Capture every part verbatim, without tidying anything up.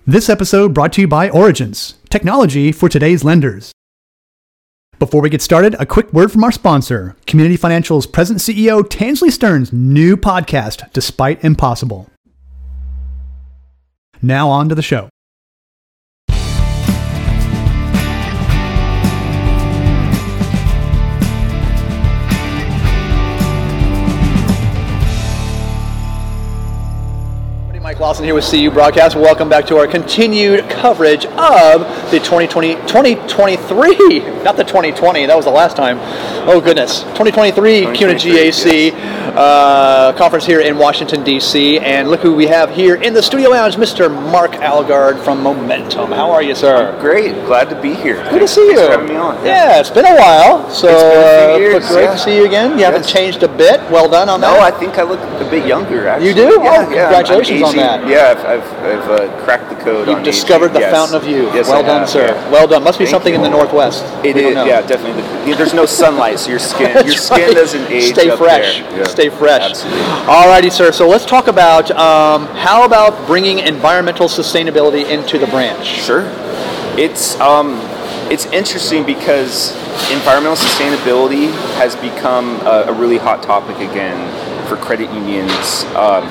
This episode brought to you by Origence, technology for today's lenders. Before we get started, a quick word from our sponsor, Community Financial's President C E O Tansley Stearns' new podcast, Despite Impossible. Now on to the show. Mike Lawson here with C U Broadcast. Welcome back to our continued coverage of the twenty twenty, twenty twenty-three, not the twenty twenty, that was the last time. Oh goodness, twenty twenty-three CUNA G A C yes. uh, conference here in Washington, D C. And look who we have here in the studio lounge, Mister Mark Algard from Momentum. How are you, sir? I'm great, glad to be here. Good to see you. Thanks for having me on. Yeah, yeah, it's been a while, so it's been a few years, uh, great yeah. to see you again. You yes. haven't changed a bit. Well done on no, that. No, I think I look a bit younger, actually. You do? Yeah, oh, yeah, congratulations on that. Yeah, I've, I've, I've uh, cracked the code You've on discovered aging. the yes. fountain of youth. Yes, well I done, have, sir. yeah. Well done. Must be Thank something you. in the Northwest. It we is, yeah, definitely. The, there's no sunlight, so your skin your skin right. doesn't age Stay up fresh. there. Yeah. Stay fresh. Absolutely. Alrighty, sir. So let's talk about um, how about bringing environmental sustainability into the branch? Sure. It's um, it's interesting because environmental sustainability has become a, a really hot topic again for credit unions. Um,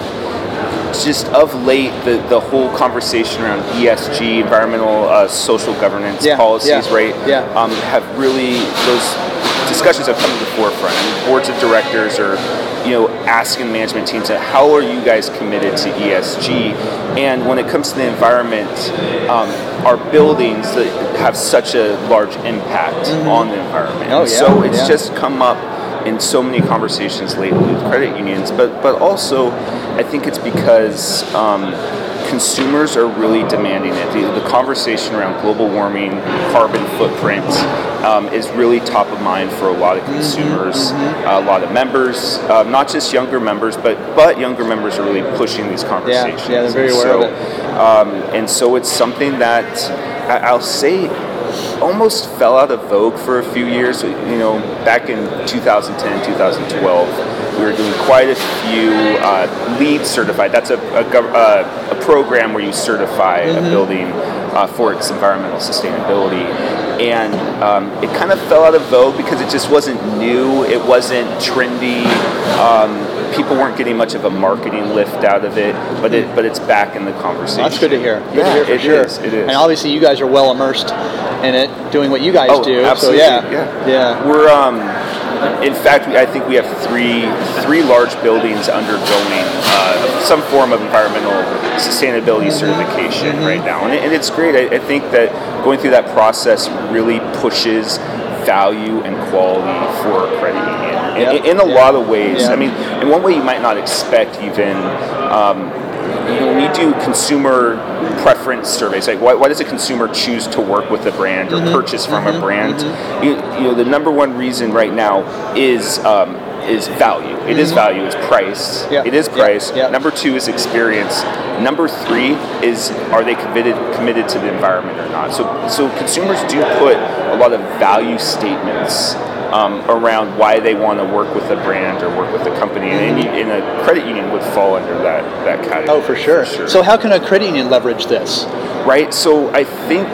just of late, the, the whole conversation around E S G, environmental uh, social governance yeah, policies, yeah, right, yeah. Um, have really, those discussions have come to the forefront. I mean, boards of directors are, you know, asking management teams, how are you guys committed to E S G? And when it comes to the environment, um, our buildings that have such a large impact mm-hmm. on the environment. Oh, yeah, so it's yeah. just come up in so many conversations lately with credit unions, but but also I think it's because um, consumers are really demanding it. The, the conversation around global warming, carbon footprint um, is really top of mind for a lot of consumers, mm-hmm. uh, a lot of members, uh, not just younger members, but but younger members are really pushing these conversations. Yeah, yeah they're very aware so, of it. Um, and so it's something that I, I'll say almost fell out of vogue for a few years. You know, back in two thousand ten, two thousand twelve, we were doing quite a few uh, LEED certified. That's a a, uh, a program where you certify mm-hmm. a building uh, for its environmental sustainability. And um, it kind of fell out of vogue because it just wasn't new. It wasn't trendy. Um, people weren't getting much of a marketing lift out of it, but it but it's back in the conversation. Well, that's good to hear. Good yeah, to hear for it sure. is. It is. And obviously, you guys are well immersed in it, doing what you guys oh, do. Absolutely. So yeah, yeah, yeah. We're um, in fact, we, I think we have three three large buildings undergoing uh, some form of environmental sustainability certification mm-hmm. right now, and, it, and it's great. I, I think that going through that process really pushes value and quality for a credit union yep. in, in a yep. lot of ways. Yep. I mean, in one way you might not expect even. Um, You know, when you do consumer preference surveys, like why, why does a consumer choose to work with a brand or mm-hmm. purchase from mm-hmm. a brand? Mm-hmm. You, you know, the number one reason right now is um, is value. It mm-hmm. is value. It's price. Yep. It is price. Yep. Yep. Number two is experience. Number three is are they committed committed to the environment or not? So so consumers do put a lot of value statements Um, around why they want to work with a brand or work with a company, and, and a credit union would fall under that, that category. Oh, for sure. for sure. So how can a credit union leverage this? Right. So I think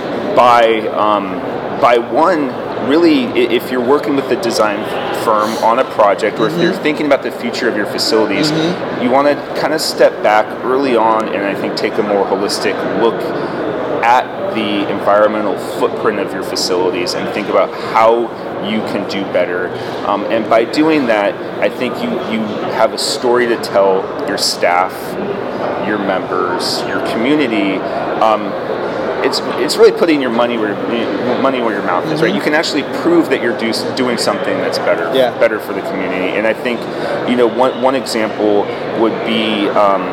by um, by one, really, if you're working with a design firm on a project, or mm-hmm. if you're thinking about the future of your facilities, mm-hmm. you want to kind of step back early on, and I think take a more holistic look at the environmental footprint of your facilities and think about how you can do better. Um, and by doing that, I think you, you have a story to tell your staff, your members, your community. Um, it's it's really putting your money where money where your mouth is, right? You can actually prove that you're do, doing something that's better, yeah. better for the community. And I think, you know, one one example would be um,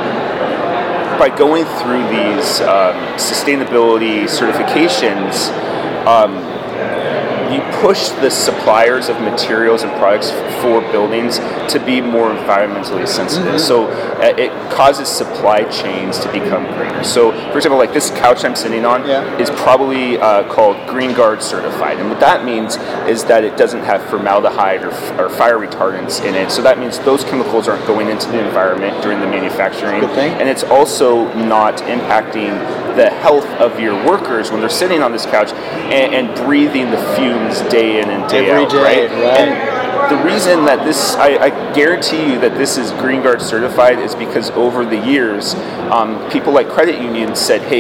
by going through these um, sustainability certifications. Um, You push the suppliers of materials and products for buildings to be more environmentally sensitive. Mm-hmm. So uh, it causes supply chains to become greener. So, for example, like this couch I'm sitting on Yeah. is probably uh, called Green Guard certified, and what that means is that it doesn't have formaldehyde or, or fire retardants in it. So that means those chemicals aren't going into the environment during the manufacturing, Good thing. and it's also not impacting the health of your workers when they're sitting on this couch and, and breathing the fumes day in and day Every out, day, right? right. And the reason that this, I, I guarantee you that this is Green Guard certified is because over the years, um, people like credit unions said, hey,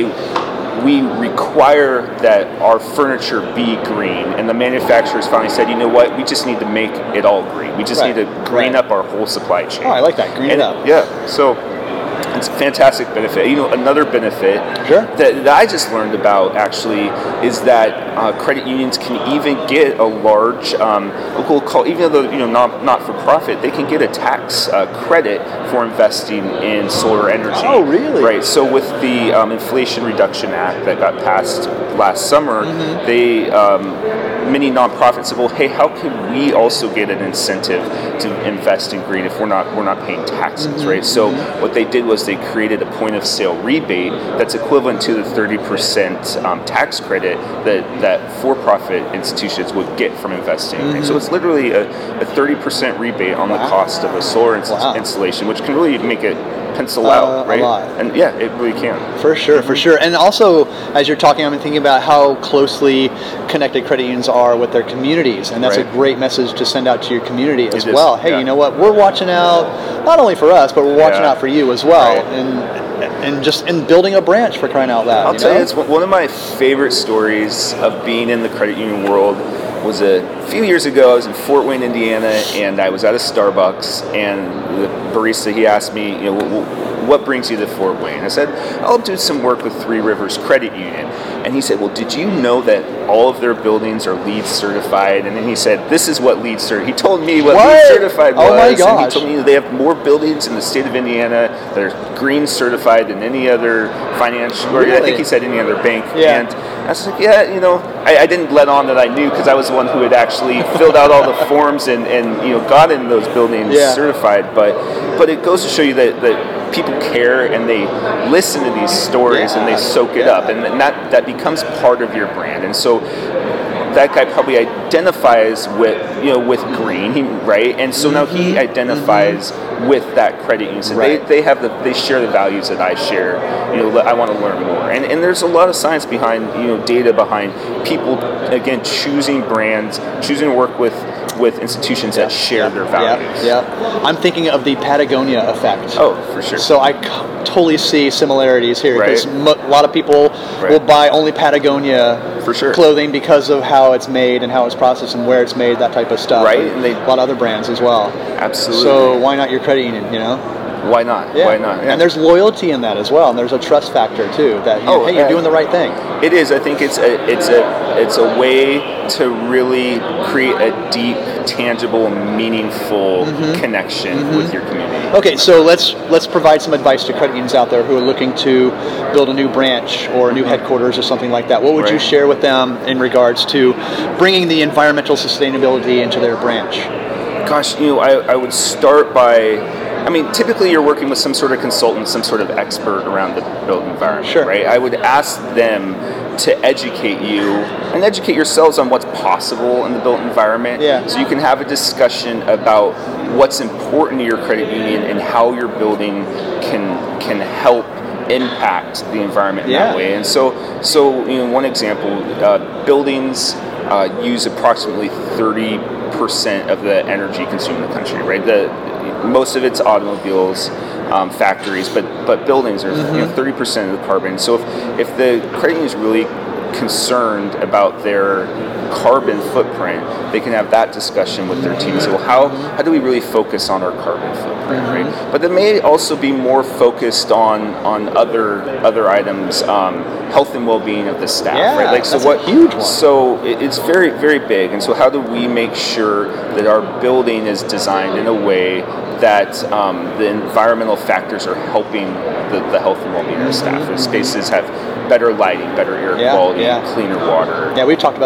we require that our furniture be green, and the manufacturers finally said, you know what, we just need to make it all green. We just Right. need to green Right. up our whole supply chain. Oh, I like that. Green And it up. Yeah, so it's a fantastic benefit. You know, another benefit Sure. that, that I just learned about actually is that uh, credit unions can even get a large, um, we'll call, even though you know not not for profit, they can get a tax uh, credit for investing in solar energy. Oh, really? Right. So with the um, Inflation Reduction Act that got passed last summer, Mm-hmm. they um, many nonprofits said, well, hey, how can we also get an incentive to invest in green if we're not we're not paying taxes, Mm-hmm. right? So what they did was they created a point of sale rebate that's equivalent to the thirty percent um, tax credit that, that for-profit institutions would get from investing. in green. So it's literally a, a thirty percent rebate on the Wow. cost of a solar ins- Wow. installation, which can really make it pencil Uh, out, a right? lot. And yeah, it really can. For sure, for sure. And also, as you're talking, I'm thinking about how closely connected credit unions are with their communities. And that's Right. a great message to send out to your community as It is, well. Hey, yeah. you know what? We're watching out, not only for us, but we're watching Yeah. out for you as well. Right. And and just in building a branch, for crying out loud. I'll you tell know? you, it's one one of my favorite stories of being in the credit union world was a few years ago. I was in Fort Wayne, Indiana, and I was at a Starbucks, and the barista, he asked me, you know, "Wh- what brings you to Fort Wayne? I said, I'll do some work with Three Rivers Credit Union. And he said, well, did you know that all of their buildings are LEED certified? And then he said, this is what LEED certified. He told me what, What? LEED certified was. Oh my And gosh. he told me they have more buildings in the state of Indiana that are green certified than any other financial, or I Really? think he said any other bank. Yeah. And I was like, yeah, you know, I, I didn't let on that I knew because I was the one who had actually filled out all the forms and, and you know gotten those buildings Yeah. certified. But but it goes to show you that, that people care and they listen to these stories and Yeah. they soak it Yeah. up, and then that that becomes part of your brand. And so that guy probably identifies with you know with green, he, right? And so now he identifies with that credit union. So Right. they, they have the they share the values that I share. You know, I want to learn more, and and there's a lot of science behind you know data behind people again choosing brands, choosing to work with with institutions that share their values. Yeah, yeah. I'm thinking of the Patagonia effect. Oh, for sure. So I c- totally see similarities here Right. because mo- a lot of people Right. will buy only Patagonia For sure. clothing because of how it's made and how it's processed and where it's made, that type of stuff. Right, And and they- a lot of other brands as well. Absolutely. So why not your credit union? You know. Why not? Yeah. Why not? Yeah. And there's loyalty in that as well, and there's a trust factor too. That you Oh, hey, you're yeah. doing the right thing. It is. I think it's a it's a it's a way to really create a deep, tangible, meaningful connection with your community. Okay, so let's let's provide some advice to credit unions out there who are looking to build a new branch or a new headquarters or something like that. What would you Right. share with them in regards to bringing the environmental sustainability into their branch? Gosh, you know, I, I would start by, I mean, typically you're working with some sort of consultant, some sort of expert around the built environment, Sure. right? I would ask them to educate you and educate yourselves on what's possible in the built environment. Yeah. So you can have a discussion about what's important to your credit union and how your building can can help impact the environment in Yeah. that way. And so, so you know, one example, uh, buildings uh, use approximately thirty percent of the energy consumed in the country, right? The most of it's automobiles, um, factories, but but buildings are you know, thirty percent of the carbon. So if if the credit union is really concerned about their carbon footprint, they can have that discussion with their team and say, well, how, how do we really focus on our carbon footprint, right? But they may also be more focused on on other other items, um, health and well-being of the staff, Yeah, right? Like so that's a what huge one. So it, it's very very big, and so how do we make sure that our building is designed in a way that um, the environmental factors are helping the, the health and well-being of the staff? The spaces have better lighting, better air Yeah, quality, yeah. cleaner water. Yeah, we've talked about that Right. a lot in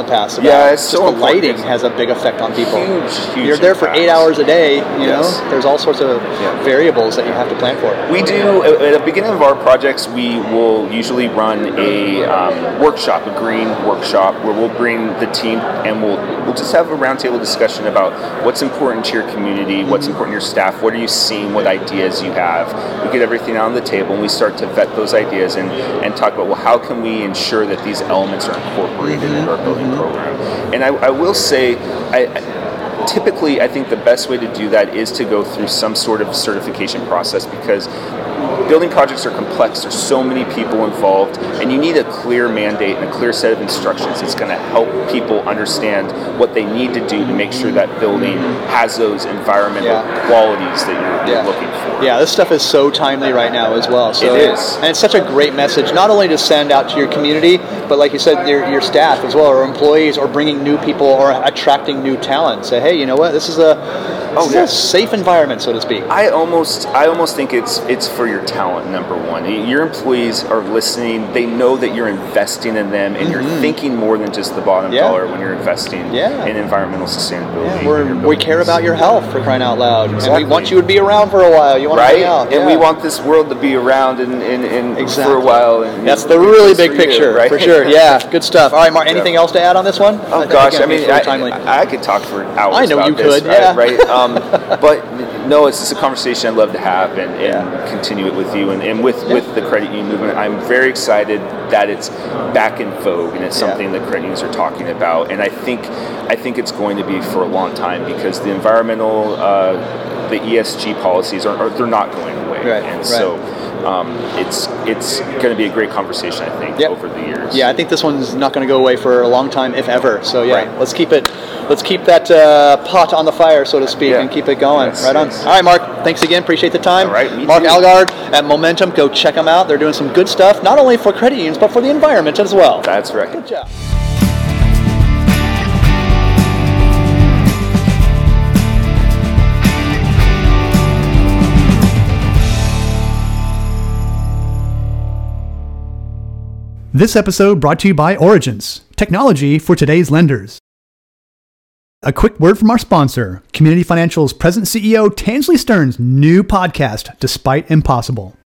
the past about Yeah, it's just so the important. lighting has a big effect on people. Huge, huge You're there for impact. eight hours a day, you Yes. know? There's all sorts of Yeah. variables that you have to plan for. We do, at at the beginning of our projects, we will usually run a um, workshop, a green workshop, where we'll bring the team and we'll we'll just have a roundtable discussion about what's important to your community, what's important to your staff, what are you seeing, what ideas you have. We get everything out on the table and we start to vet those ideas and, and talk about, well, how can we ensure that these elements are incorporated into our building program? And I, I will say, I, I typically, I think the best way to do that is to go through some sort of certification process, because building projects are complex. There's so many people involved, and you need a clear mandate and a clear set of instructions that's going to help people understand what they need to do to make sure that building has those environmental Yeah. qualities that you're, Yeah. you're looking for. Yeah, this stuff is so timely right now as well. So It is. And it's such a great message, not only to send out to your community, but like you said, your, your staff as well, or employees, or bringing new people, or attracting new talent. Say, hey, you know what? This is a, this Oh, is yeah. a safe environment, so to speak. I almost, I almost think it's it's for your talent. Number one, your employees are listening. They know that you're investing in them, and you're thinking more than just the bottom Yeah. dollar when you're investing Yeah. in environmental sustainability. Yeah, we're, in your we care buildings. about your health, for crying out loud. And Exactly. we want you to be around for a while. You want to Right, hang out. and yeah. we want this world to be around and, and, and Exactly. for a while. And That's and the really just big for you, picture, right? for sure. Yeah, good stuff. All right, Mark, anything Yeah. else to add on this one? Oh gosh, I think it's mean, really I, timely. I, I could talk for hours. I know about you this, could, right, yeah. Right. Um, but no, it's just a conversation I'd love to have and, and Yeah. continue it with you and, and with, Yeah. with the credit union movement. I'm very excited that it's back in vogue and it's Yeah. something that credit unions are talking about. And I think I think it's going to be for a long time, because the environmental, uh, the E S G policies are, are they're not going away. Right, And right. so um, it's it's going to be a great conversation, I think, Yep. over the years. Yeah, I think this one's not going to go away for a long time, if ever. So yeah, Right. let's keep it. Let's keep that uh, pot on the fire, so to speak, Yeah. and keep it going. Yes, right on. yes. All right, Mark. Thanks again. Appreciate the time. All right, me Mark too. Algard at Momentum. Go check them out. They're doing some good stuff, not only for credit unions, but for the environment as well. That's right. Good job. This episode brought to you by Origins, technology for today's lenders. A quick word from our sponsor, Community Financial's President C E O Tansley Stearns' new podcast, Despite Impossible.